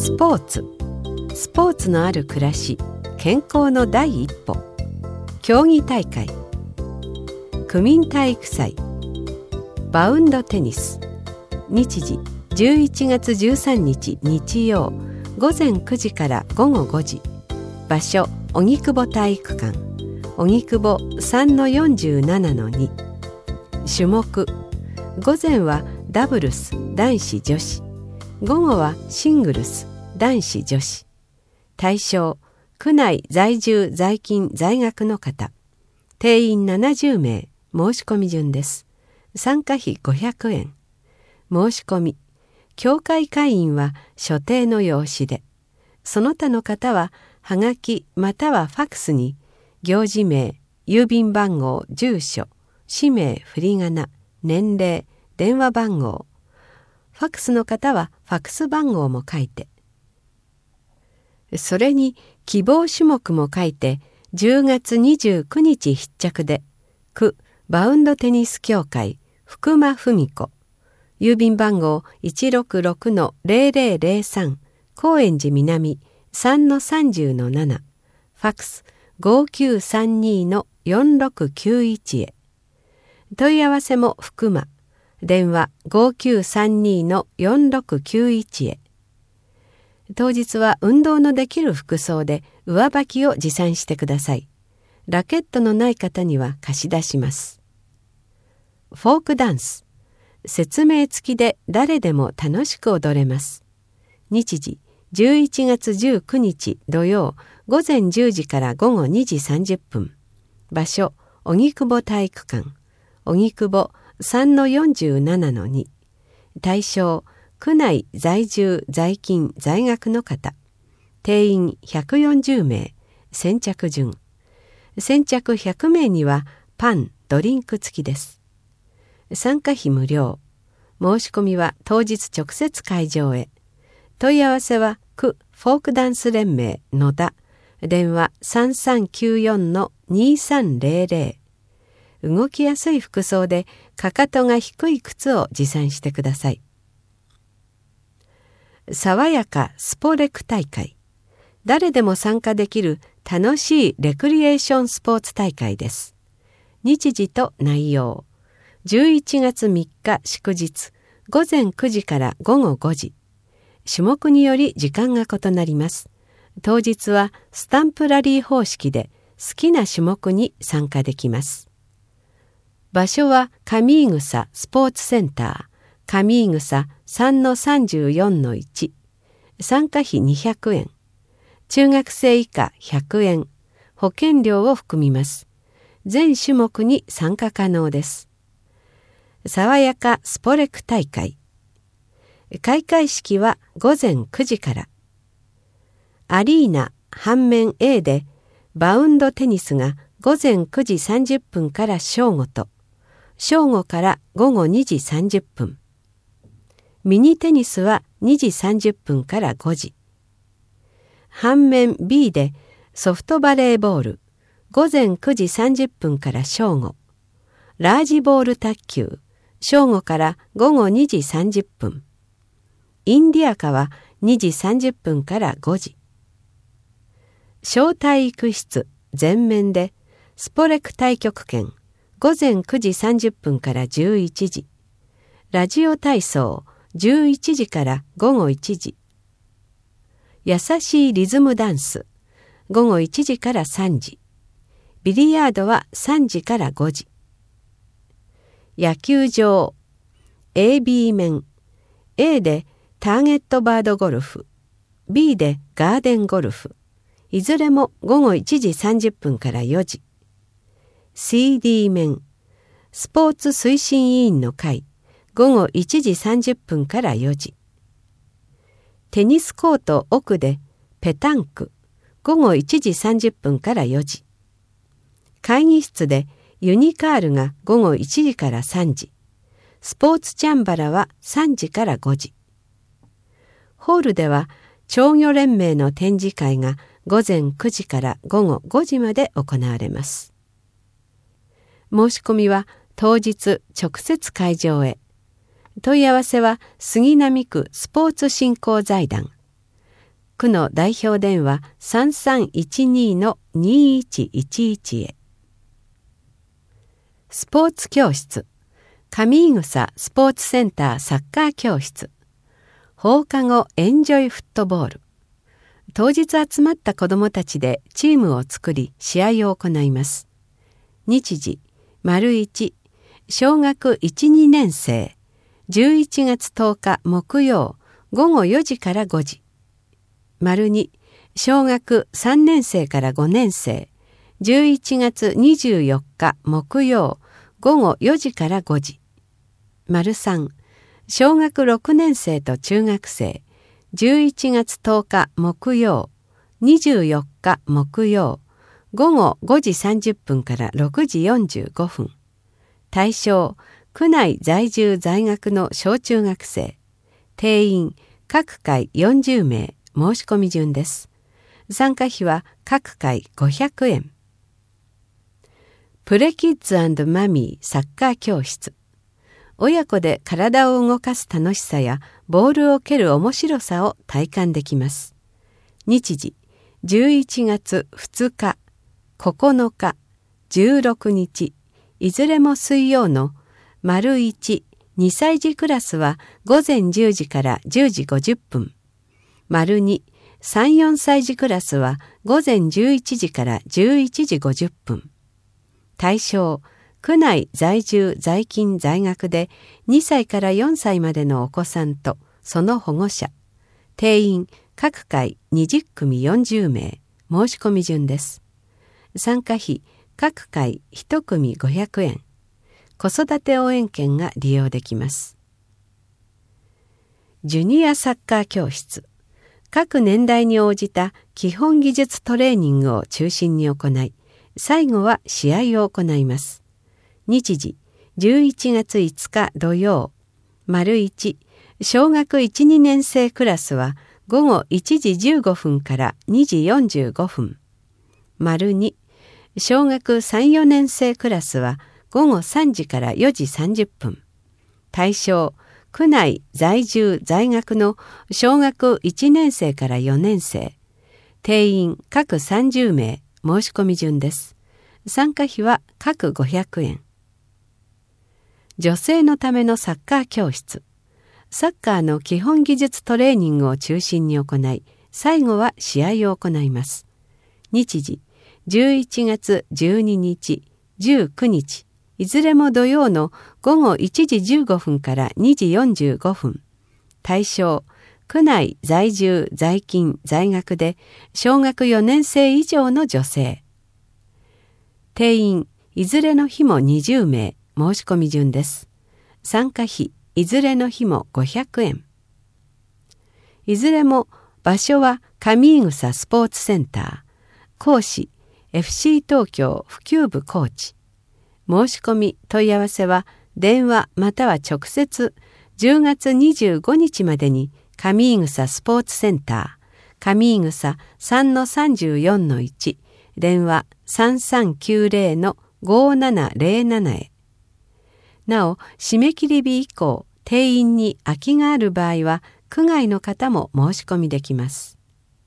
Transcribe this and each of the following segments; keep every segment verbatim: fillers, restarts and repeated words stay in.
スポーツスポーツのある暮らし、健康の第一歩。競技大会、区民体育祭、バウンドテニス。日時じゅういちがつじゅうさんにち日曜ごぜんくじからごごごじ。場所荻窪体育館、荻窪 さんのよんじゅうななのに。種目、午前はダブルス男子女子、午後はシングルス男子女子。対象、区内在住在勤在学の方。定員ななじゅうめい。申し込み順です。参加費ごひゃくえん。申し込み、協会会員は所定の用紙で、その他の方ははがきまたはファクスに行事名、郵便番号、住所、氏名、振り仮名、年齢、電話番号、ファクスの方はファクス番号も書いて、それに希望種目も書いて、じゅうがつにじゅうくにち必着で、区バウンドテニス協会福間文子、郵便番号 いちろくろくのぜろぜろぜろさん 高円寺南 さんのさんじゅうのなな、ファクスごきゅうさんにのよんろくきゅういちへ。問い合わせも福間、電話ごきゅうさんにのよんろくきゅういちへ。当日は運動のできる服装で上履きを持参してください。ラケットのない方には貸し出します。フォークダンス、説明付きで誰でも楽しく踊れます。日時じゅういちがつじゅうくにち土曜ごぜんじゅうじからごごにじさんじゅっぷん。場所荻窪体育館、荻窪 さんのよんじゅうななのに。対象、区内在住在勤在学の方。定員ひゃくよんじゅうめい。先着順。先着ひゃくめいにはパンドリンク付きです。参加費無料。申し込みは当日直接会場へ。問い合わせは区フォークダンス連盟野田、電話 さんさんきゅうよんのにさんぜろぜろ。動きやすい服装でかかとが低い靴を持参してください。爽やかスポレク大会。誰でも参加できる楽しいレクリエーションスポーツ大会です。日時と内容、じゅういちがつみっか祝日ごぜんくじからごごごじ。種目により時間が異なります。当日はスタンプラリー方式で好きな種目に参加できます。場所は上井草スポーツセンター、上井草 さんのさんじゅうよんのいち。参加費にひゃくえん。中学生以下ひゃくえん。保険料を含みます。全種目に参加可能です。爽やかスポレク大会。開会式はごぜんくじから。アリーナ半面 A でバウンドテニスがごぜんくじさんじゅっぷんから正午と、正午からごごにじさんじゅっぷん。ミニテニスはにじさんじゅっぷんからごじ。半面 B でソフトバレーボールごぜんくじさんじゅっぷんから正午。ラージボール卓球正午からごごにじさんじゅっぷん。インディアカはにじさんじゅっぷんからごじ。小体育室全面でスポレク太極拳ごぜんくじさんじゅっぷんからじゅういちじ。ラジオ体操じゅういちじからごごいちじ。優しいリズムダンスごごいちじからさんじ。ビリヤードはさんじからごじ。野球場 エービー 面 A でターゲットバードゴルフ B でガーデンゴルフ、いずれもごごいちじさんじゅっぷんからよじ。 シーディー 面スポーツ推進委員の会ごごいちじさんじゅっぷんからよじ。テニスコート奥でペタンクごごいちじさんじゅっぷんからよじ。会議室でユニカールがごごいちじからさんじ。スポーツチャンバラはさんじからごじ。ホールでは鳥魚連盟の展示会がごぜんくじからごごごじまで行われます。申し込みは当日直接会場へ。問い合わせは杉並区スポーツ振興財団。 区の代表電話 さんさんいちに のにいちいちいち へ。スポーツ教室、上井草スポーツセンターサッカー教室、放課後エンジョイフットボール。当日集まった子どもたちでチームを作り試合を行います。日時、丸一、小学いち、にねん生、じゅういちがつとおか木曜、午後よじからごじ。丸二、小学さんねん生からごねん生、じゅういちがつにじゅうよっか木曜、午後よじからごじ。丸三、小学ろくねん生と中学生、じゅういちがつとおか木曜、にじゅうよっか木曜、午後ごじさんじゅっぷんからろくじよんじゅうごふん。対象、区内在住在学の小中学生。定員、各回よんじゅうめい、申し込み順です。参加費は各回ごひゃくえん。プレキッズ&マミーサッカー教室。親子で体を動かす楽しさやボールを蹴る面白さを体感できます。日時、じゅういちがつふつか、ここのか、じゅうろくにち、いずれも水曜の丸一、にさい児クラスは午前じゅうじからじゅうじごじゅっぷん。丸二、さん、よんさい児クラスは午前じゅういちじからじゅういちじごじゅっぷん。対象、区内在住在勤在学でにさいからよんさいまでのお子さんとその保護者。定員、各回にじゅっくみよんじゅうめい、申し込み順です。参加費、各回いちくみごひゃくえん。子育て応援券が利用できます。ジュニアサッカー教室。各年代に応じた基本技術トレーニングを中心に行い、最後は試合を行います。日時、じゅういちがついつか土曜。丸一、小学いち、にねん生クラスは午後いちじじゅうごふんからにじよんじゅうごふん。丸二、小学さん、よねん生クラスは午後さんじからよじさんじゅっぷん。対象、区内在住在学の小学いちねん生からよねん生。定員各さんじゅうめい、申し込み順です。参加費は各ごひゃくえん。女性のためのサッカー教室。サッカーの基本技術トレーニングを中心に行い、最後は試合を行います。日時、じゅういちがつじゅうににち、じゅうくにち、いずれも土曜の午後いちじじゅうごふんからにじよんじゅうごふん。対象、区内在住在勤在学で小学よねん生以上の女性。定員、いずれの日もにじゅうめい、申し込み順です。参加費、いずれの日もごひゃくえん。いずれも場所は上井草スポーツセンター。講師、エフシー 東京普及部コーチ。申し込み問い合わせは電話または直接じゅうがつにじゅうごにちまでに上井草スポーツセンター上井草 さんのさんじゅうよんのいち 電話 さんさんきゅうぜろのごななぜろなな へ。なお締め切り日以降定員に空きがある場合は区外の方も申し込みできます。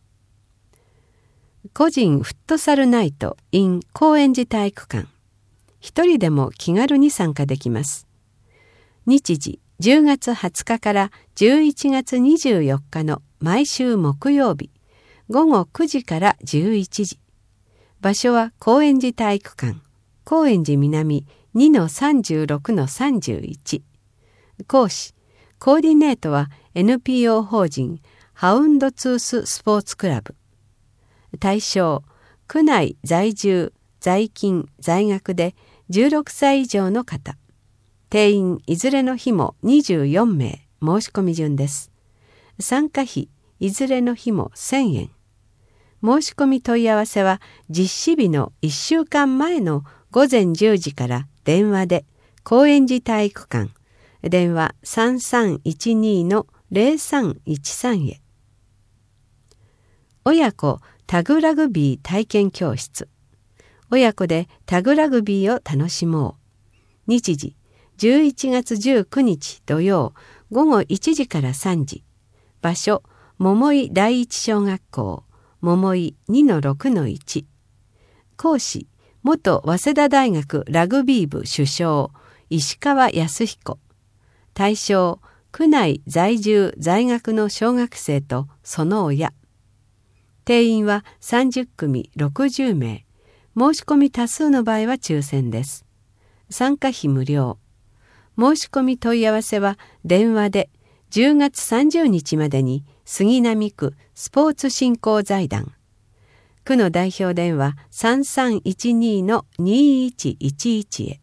個人フットサルナイト in 高円寺体育館。一人でも気軽に参加できます。日時、じゅうがつはつかからじゅういちがつにじゅうよっかの毎週木曜日、午後くじからじゅういちじ。場所は高円寺体育館、高円寺南 にのさんじゅうろくのさんじゅういち。講師、コーディネートは エヌピーオー 法人ハウンドツーススポーツクラブ。対象、区内在住、在勤、在学でじゅうろくさい以上の方。定員いずれの日もにじゅうよんめい、申し込み順です。参加費いずれの日もせんえん。申し込み問い合わせは実施日のいっしゅうかんまえのごぜんじゅうじから電話で高円寺体育館電話 さんさんいちにのぜろさんいちさん へ。親子タグラグビー体験教室。親子でタグラグビーを楽しもう。日時、じゅういちがつじゅうくにち土曜、午後いちじからさんじ。場所、 桃井第一小学校桃井 にのろくのいち。講師、元早稲田大学ラグビー部主将石川康彦。対象、区内在住在学の小学生とその親。定員はさんじゅっくみろくじゅうめい。申し込み多数の場合は抽選です。参加費無料。申し込み問い合わせは電話でじゅうがつさんじゅうにちまでに杉並区スポーツ振興財団。区の代表電話 さんさんいちに のにいちいちいち へ。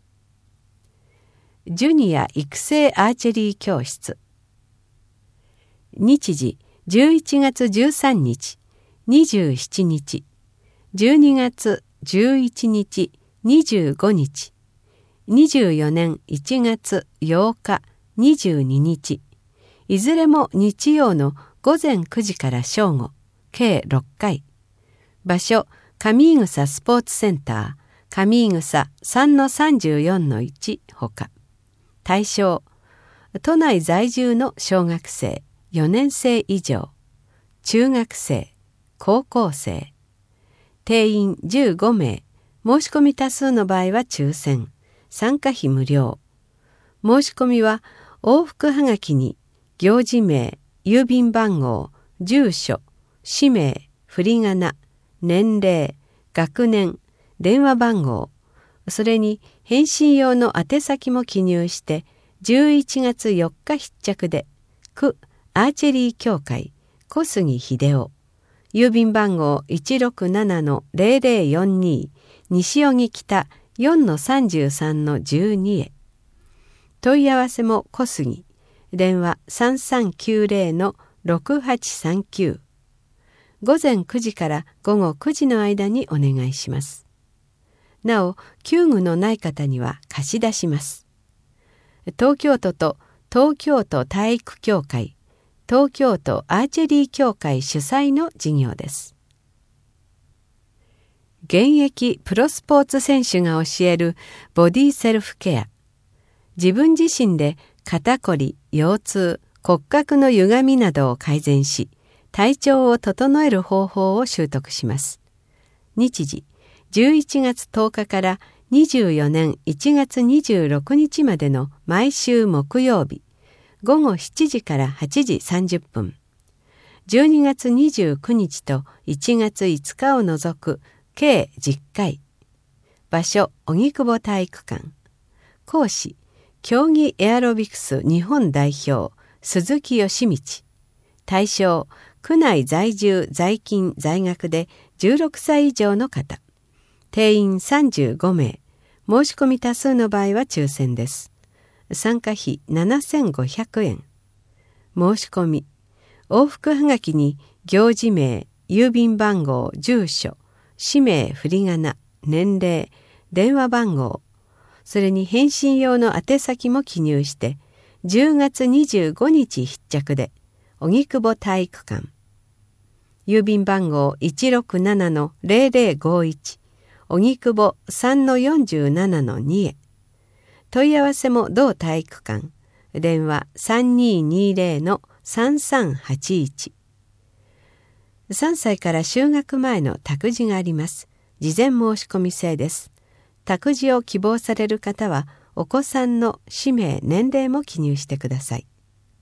ジュニア育成アーチェリー教室。日時じゅういちがつじゅうさんにち、にじゅうしちにち、じゅうにがつじゅういちにち、にじゅうごにち、にじゅうよねんいちがつようか、にじゅうににち、いずれも日曜のごぜんくじから正午、計ろっかい。場所、上井草スポーツセンター、上井草 さんのさんじゅうよんのいち ほか。対象、都内在住の小学生、よねんせい以上、中学生、高校生。定員じゅうごめい。申し込み多数の場合は抽選。参加費無料。申し込みは往復はがきに行事名、郵便番号、住所、氏名、振り仮名、年齢、学年、電話番号、それに返信用の宛先も記入してじゅういちがつよっか必着で、区アーチェリー協会小杉秀夫、郵便番号 いちろくななのぜろぜろよんに 西荻北 よんのさんじゅうさんのじゅうに へ。問い合わせも小杉、電話 さんさんきゅうぜろのろくはちさんきゅう。ごぜんくじからごごくじの間にお願いします。なお、救具のない方には貸し出します。東京都と東京都体育協会、東京都アーチェリー協会主催の事業です。現役プロスポーツ選手が教えるボディセルフケア。自分自身で肩こり、腰痛、骨格の歪みなどを改善し、体調を整える方法を習得します。日時、じゅういちがつとおかからにじゅうよねんいちがつにじゅうろくにちまでの毎週木曜日、ごごしちじからはちじさんじゅっぷん。じゅうにがつにじゅうくにちといちがついつかを除く計じゅっかい。場所、荻窪体育館。講師、競技エアロビクス日本代表、鈴木義道。対象、区内在住在勤在学でじゅうろくさい以上の方。定員さんじゅうごめい。申し込み多数の場合は抽選です。参加費ななせんごひゃくえん。申し込み、往復はがきに行事名、郵便番号、住所、氏名、振り仮名、年齢、電話番号、それに返信用の宛先も記入してじゅうがつにじゅうごにち必着で、荻窪体育館。郵便番号 いちろくななのぜろぜろごいち、荻窪 さんのよんじゅうななのに へ。問い合わせも同体育館。電話 さんにーにーぜろのさんさんはちいち。さんさいから就学前の託児があります。事前申し込み制です。託児を希望される方は、お子さんの氏名、年齢も記入してください。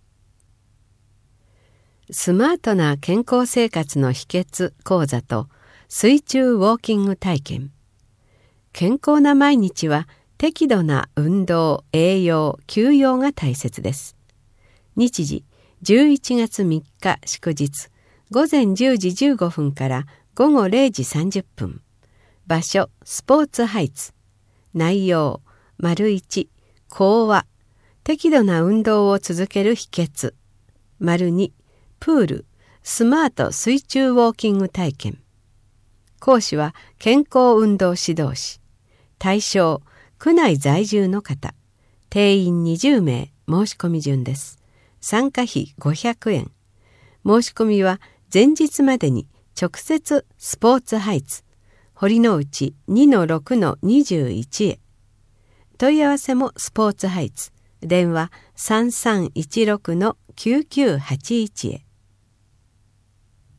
スマートな健康生活の秘訣講座と水中ウォーキング体験。健康な毎日は適度な運動、栄養、休養が大切です。日時、じゅういちがつみっか祝日、ごぜんじゅうじじゅうごふんからごごれいじさんじゅっぷん。場所、スポーツハイツ。内容、丸いち、講話。適度な運動を続ける秘訣。丸に、プール、スマート水中ウォーキング体験。講師は健康運動指導士。対象、区内在住の方。定員にじゅうめい、申し込み順です。参加費ごひゃくえん。申し込みは前日までに直接スポーツハイツ、堀之内 にのろくのにじゅういち へ。問い合わせもスポーツハイツ。電話 さんさんいちろくのきゅうきゅうはちいち へ。